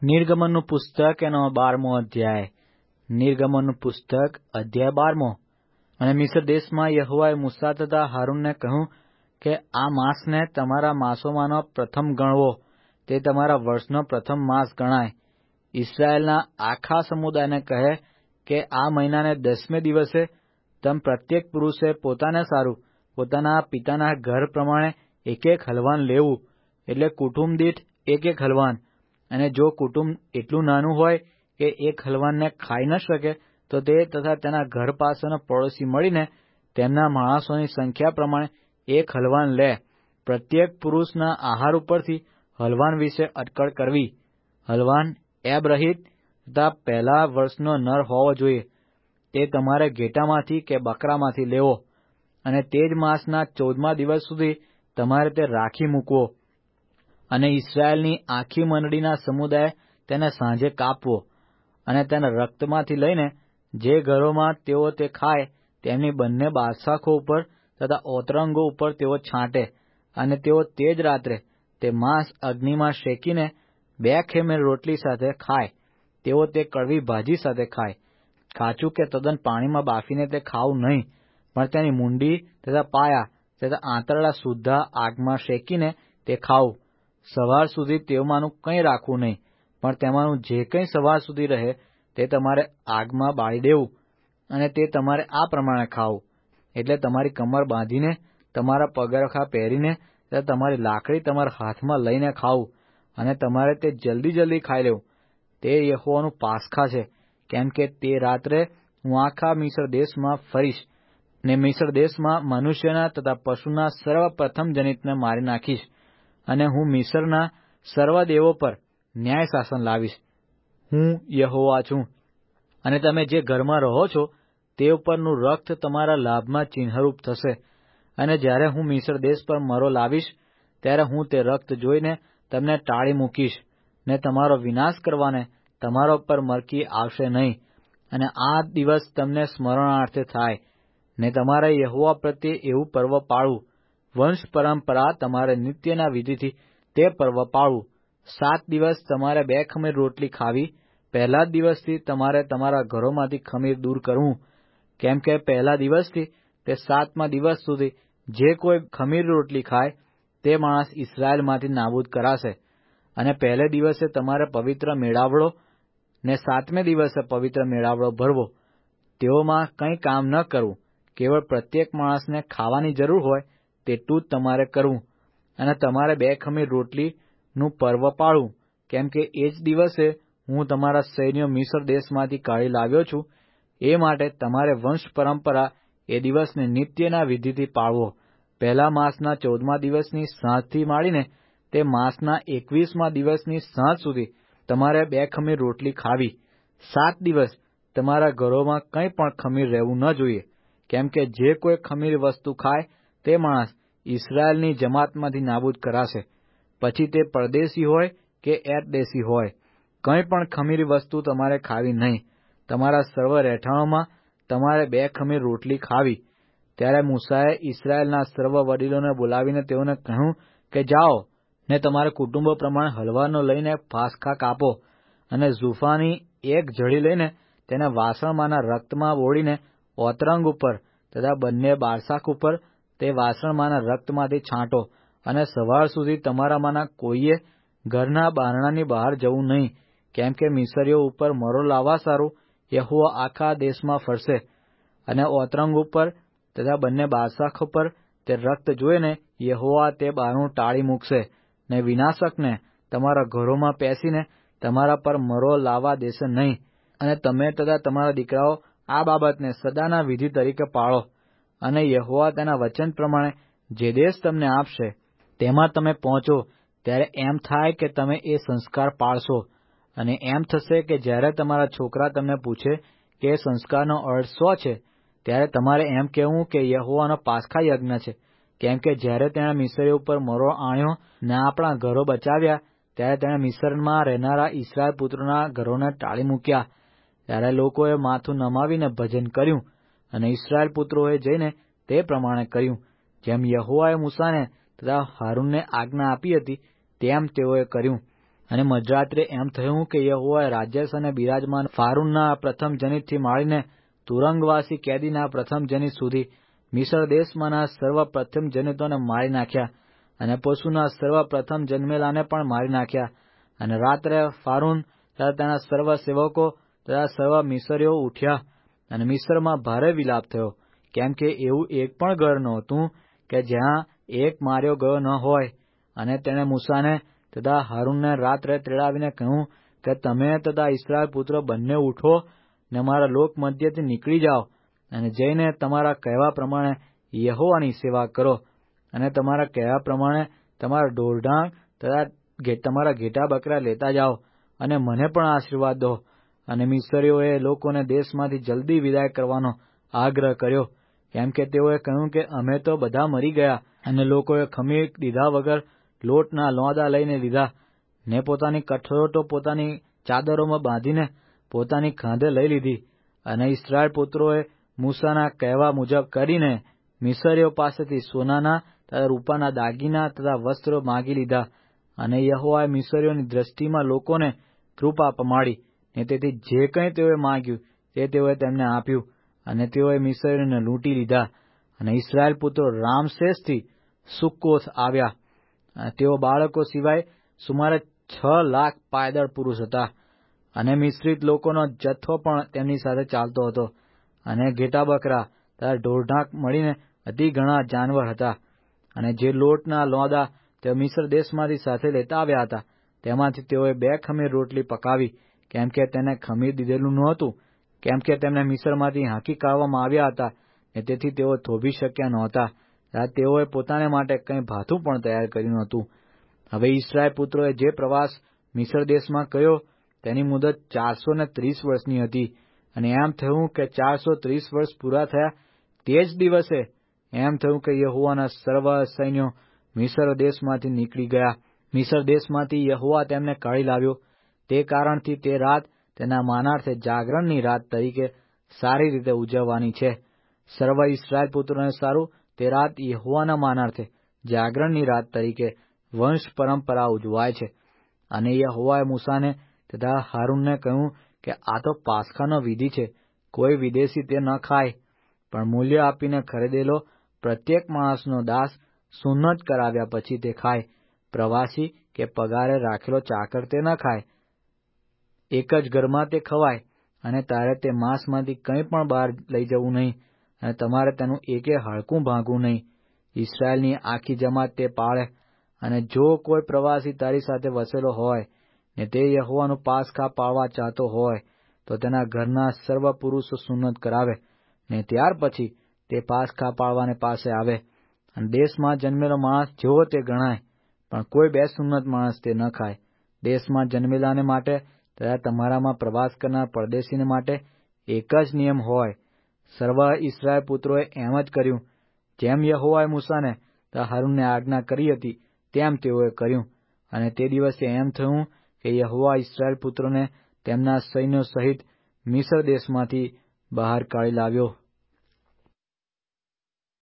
નિર્ગમનનું પુસ્તક એનો 12મો અધ્યાય. નિર્ગમનનું પુસ્તક અધ્યાય 12. અને મિસ્ર દેશમાં યહોવાએ મૂસા તથા હારૂનને કહ્યું કે આ માસને તમારા માસોમાંનો પ્રથમ ગણવો, તે તમારા વર્ષનો પ્રથમ માસ ગણાય. ઇસ્રાયેલના આખા સમુદાયને કહે કે આ મહિનાને 10મે દિવસે તમ પ્રત્યેક પુરુષે પોતાને સારું પોતાના પિતાના ઘર પ્રમાણે એક હલવાન લેવું, એટલે કુટુંબ દીઠ એક હલવાન. અને જો કુટુંબ એટલું નાનું હોય કે એક હલવાનને ખાઈ ન શકે, તો તે તથા તેના ઘર પાસેનો પડોશી મળીને તેમના માણસોની સંખ્યા પ્રમાણે એક હલવાન લે. પ્રત્યેક પુરુષના આહાર ઉપરથી હલવાન વિશે અટકળ કરવી. હલવાન એબ રહિત તથા પહેલા વર્ષનો નર હોવો જોઈએ. તે તમારે ઘેટામાંથી કે બકરામાંથી લેવો, અને તે જ માસના 14મા દિવસ સુધી તમારે તે રાખી મૂકવો. અને ઇસ્રાયેલની આખી મંડળીના સમુદાય તેને સાંજે કાપવો, અને તેના રક્તમાંથી લઈને જે ઘરોમાં તેઓ તે ખાય તેમની બંને બાદશાખો ઉપર તથા ઓતરંગો ઉપર તેઓ છાંટે. અને તેઓ તે જ રાત્રે તે માંસ અગ્નિમાં શેકીને 2 ખેમેર રોટલી સાથે ખાય. તેઓ તે કડવી ભાજી સાથે ખાય. કાચું કે તદ્દન પાણીમાં બાફીને તે ખાવું નહીં, પણ તેની મૂંડી તથા પાયા તથા આંતરડા સુદ્ધા આગમાં શેકીને તે ખાવું. સવાર સુધી તેમાંનું કંઈ રાખવું નહીં, પણ તેમાંનું જે કંઈ સવાર સુધી રહે તે તમારે આગમાં બાળી દેવું. અને તે તમારે આ પ્રમાણે ખાવું, એટલે તમારી કમર બાંધીને, તમારા પગરખા પહેરીને તથા તમારી લાકડી તમારા હાથમાં લઈને ખાવું. અને તમારે તે જલ્દી ખાઈ લેવું. તે યહોવાનું પાસખા છે, કેમ કે તે રાત્રે હું આખા મિસ્ર દેશમાં ફરીશ, ને મિસ્ર દેશમાં મનુષ્યના તથા પશુના સર્વ પ્રથમ જનિતને મારી નાખીશ. અને હું મિસ્રના સર્વ દેવો પર ન્યાય શાસન લાવીશ. હું યહોવા છું. અને તમે જે ઘરમાં રહો છો તે ઉપરનું રક્ત તમારા લાભમાં ચિહ્નરૂપ થશે. અને જ્યારે હું મિસ્ર દેશ પર મરો લાવીશ, ત્યારે હું તે રક્ત જોઈને તમને ટાળી મૂકીશ, ને તમારો વિનાશ કરવાને તમારા ઉપર મરકી આવશે નહીં. અને આ દિવસ તમને સ્મરણાર્થે થાય, ને તમારે યહોવા પ્રત્યે એવું પર્વ પાળવું. વંશ પરંપરા તમારે નિત્યના વિધિથી તે પર્વ પાળવું. 7 દિવસ તમારે 2 ખમીર રોટલી ખાવી. પહેલા જ દિવસથી તમારે તમારા ઘરોમાંથી ખમીર દૂર કરવું, કેમ કે પહેલા દિવસથી તે 7મા દિવસ સુધી જે કોઈ ખમીર રોટલી ખાય તે માણસ ઇસ્રાયેલમાંથી નાબૂદ કરાશે. અને પહેલે દિવસે તમારે પવિત્ર મેળાવડો, ને 7મે દિવસે પવિત્ર મેળાવડો ભરવો. તેઓમાં કંઈ કામ ન કરવું, કેવળ પ્રત્યેક માણસને ખાવાની જરૂર હોય તેટલું જ તમારે કરવું. અને તમારે 2 ખમીર રોટલીનું પર્વ પાળવું, કેમ કે એ જ દિવસે હું તમારા સૈન્યો મિસ્ર દેશમાંથી કાઢી લાવ્યો છું. એ માટે તમારે વંશ પરંપરા એ દિવસને નિત્યના વિધિથી પાળવો. પહેલા માસના 14મા દિવસની સાંજથી માંડીને તે માસના 21મા દિવસની સાંજ સુધી તમારે 2 ખમીર રોટલી ખાવી. 7 દિવસ તમારા ઘરોમાં કંઈ પણ ખમીર રહેવું ન જોઈએ, કેમ કે જે કોઈ ખમીર વસ્તુ ખાય તે માણસ ઇસ્રાયેલની જમાતમાંથી નાબૂદ કરાશે. પછી તે પરદેશી હોય કે એતદેશી હોય, કંઈ પણ ખમીર વસ્તુ તમારે ખાવી નહીં. તમારા સર્વ રહેઠાણોમાં તમારે 2 ખમીર રોટલી ખાવી. ત્યારે મૂસાએ ઇસ્રાયેલના સર્વ વડીલોને બોલાવીને તેઓને કહ્યું કે જાઓ, ને તમારા કુટુંબો પ્રમાણે હલવાનો લઈને પાસખા કાપો. અને ઝૂફાની એક જડી લઈને તેને વાસણમાંના રક્તમાં બોળીને ઓતરંગ ઉપર તથા બંને બારસાખ ઉપર તે વાસણમાંના રક્તમાંથી છાંટો. અને સવાર સુધી તમારામાંના કોઈએ ઘરના બારણાની બહાર જવું નહીં, કેમ કે મિસરીઓ ઉપર મરો લાવવા સારું યહોવા આખા દેશમાં ફરશે. અને ઓતરંગ ઉપર તથા બંને બારસાખ ઉપર તે રક્ત જોઈને યહોવા તે બારણું ટાળી મૂકશે, ને વિનાશકને તમારા ઘરોમાં પેસીને તમારા પર મરો લાવવા દેશે નહીં. અને તમે તથા તમારા દીકરાઓ આ બાબતને સદાના વિધિ તરીકે પાળો. અને યહોવા તેના વચન પ્રમાણે જે દેશ તમને આપશે તેમાં તમે પહોંચો ત્યારે એમ થાય કે તમે એ સંસ્કાર પાળશો. અને એમ થશે કે જ્યારે તમારા છોકરા તમને પૂછે કે એ સંસ્કારનો અર્થ શું છે, ત્યારે તમારે એમ કહેવું કે યહોવાનો પાસખા યજ્ઞ છે. કેમ કે જ્યારે તેણે મિસરીઓ ઉપર મરો આણ્યો ને આપણા ઘરો બચાવ્યા, ત્યારે તેણે મિસરમાં રહેનારા ઇસ્રાયેલ પુત્રોના ઘરોને ટાળી મૂક્યા. ત્યારે લોકોએ માથું નમાવીને ભજન કર્યું, અને ઇસ્રાયેલ પુત્રોએ જઈને તે પ્રમાણે કર્યું. જેમ યહોવાએ મૂસાને તથા હારૂનને આજ્ઞા આપી હતી તેમ તેઓએ કર્યું. અને મધરાત્રે એમ થયું કે યહોવાએ રાજ્યસ અને બિરાજમાન ફારૂનના પ્રથમ જનિતથી માંડીને તુરંગવાસી કેદીના પ્રથમ જનિત સુધી મિસર દેશમાંના સર્વ પ્રથમ જનિતોને મારી નાખ્યા, અને પશુના સર્વ પ્રથમ જન્મેલાને પણ મારી નાખ્યા. અને રાત્રે ફારૂન તથા તેના સર્વ સેવકો તથા સર્વ મિસરીઓ ઉઠ્યા, અને મિસરમાં ભારે વિલાપ થયો, કેમ કે એવું એક પણ ઘર નહોતું કે જ્યાં એક માર્યો ગયો ન હોય. અને તેણે મૂસાને તથા હારૂનને રાત્રે તેડાવીને કહ્યું કે તમે તથા ઇસ્રાયેલ પુત્રો બંને ઉઠો ને મારા લોક મધ્યથી નીકળી જાઓ, અને જઈને તમારા કહેવા પ્રમાણે યહોવાની સેવા કરો, અને તમારા કહેવા પ્રમાણે તમારા ઢોરઢાંક તથા તમારા ઘેટા બકરા લેતા જાઓ, અને મને પણ આશીર્વાદ દો. અને મિસરીઓએ લોકોને દેશમાંથી જલ્દી વિદાય કરવાનો આગ્રહ કર્યો, કેમ કે તેઓએ કહ્યું કે અમે તો બધા મરી ગયા. અને લોકોએ ખમીર દીધા વગર લોટના લોંદા લઈને લીધા, ને પોતાની કઠોળો પોતાની ચાદરોમાં બાંધીને પોતાની કાંધે લઈ લીધી. અને ઇસ્રાયેલ પુત્રોએ મૂસાના કહેવા મુજબ કરીને મિસરીઓ પાસેથી સોનાના તથા રૂપાના દાગીના તથા વસ્ત્રો માગી લીધા. અને યહોવાએ મિસરીઓની દ્રષ્ટિમાં લોકોને કૃપા પમાડી, ને તેથી જે કંઈ તેઓએ માંગ્યું તે તેઓએ તેમને આપ્યું. અને તેઓએ મિસરીઓને લૂંટી લીધા. અને ઇસ્રાયેલ પુત્રો રામસેસથી સુક્કોથ આવ્યા. તેઓ બાળકો સિવાય સુમારે 6,00,000 પાયદળ પુરુષ હતા. અને મિશ્રિત લોકોનો જથ્થો પણ તેમની સાથે ચાલતો હતો. અને ઘેટા બકરા તથા ઢોરઢાંક મળીને અતિ ઘણા જાનવર હતા. અને જે લોટના લોંદા તેઓ મિસ્ર દેશમાંથી સાથે લેતા આવ્યા હતા, તેમાંથી તેઓએ 2 ખમીર રોટલી પકાવી, કેમ કે તેને ખમીર દીધેલું નહોતું, કેમ કે તેમને મિસ્રમાંથી હાંકી કાઢવામાં આવ્યા હતા, ને તેથી તેઓ થોભી શક્યા નહોતા. તેઓએ પોતાને માટે કંઈ ભાથું પણ તૈયાર કર્યું નહોતું. હવે ઇસ્રાયેલ પુત્રોએ જે પ્રવાસ મિસ્ર દેશમાં કર્યો તેની મુદત 430 વર્ષની હતી. અને એમ થયું કે 430 વર્ષ પૂરા થયા તે જ દિવસે એમ થયું કે યહોવાના સર્વ સૈન્યો મિસ્ર દેશમાંથી નીકળી ગયા. મિસ્ર દેશમાંથી યહોવા તેમને કાઢી લાવ્યો. તે કારણથી તે રાત તેના માનાર્થે જાગરણની રાત તરીકે સારી રીતે ઉજવવાની છે. સર્વ ઇસ્રાયેલ પુત્રોને સારું તે રાત યહોવાના માનાર્થે જાગરણની રાત તરીકે વંશ પરંપરા ઉજવાય છે. અને યહોવાએ મૂસાને તથા હારૂનને કહ્યું કે આ તો પાસખાનો વિધિ છે. કોઈ વિદેશી તે ન ખાય, પણ મૂલ્ય આપીને ખરીદેલો પ્રત્યેક માણસનો દાસ સુન્નત કરાવ્યા પછી તે ખાય. પ્રવાસી કે પગારે રાખેલો ચાકર તે ન ખાય. એક જ ઘરમાં તે ખવાય. અને તારે તે માંસમાંથી કંઈ પણ બહાર લઈ જવું નહીં, અને તમારે તેનું એકે હાડકું ભાંગવું નહીં. ઇસ્રાયેલની આખી જમાત તે પાળે. અને જો કોઈ પ્રવાસી તારી સાથે વસેલો હોય ને તે યહોવાનું પાસખા પાળવા ચાહતો હોય, તો તેના ઘરના સર્વ પુરુષો સુન્નત કરાવે, ને ત્યાર પછી તે પાસખા પાળવાને પાસે આવે. અને દેશમાં જન્મેલો માણસ જેવો તે ગણાય, પણ કોઈ 2 સુન્નત માણસ તે ન ખાય. દેશમાં જન્મેલાને માટે તથા તમારામાં પ્રવાસ કરનાર પરદેશીને માટે એક જ નિયમ હોય. સર્વ ઇસ્રાયેલ પુત્રોએ એમ જ કર્યું. જેમ યહોવાએ મૂસાને તથા હારૂનને આજ્ઞા કરી હતી તેમ તેઓએ કર્યું. અને તે દિવસે એમ થયું કે યહોવા ઇસ્રાયેલ પુત્રોને તેમના સૈન્યો સહિત મિસ્ર દેશમાંથી બહાર કાઢી લાવ્યો.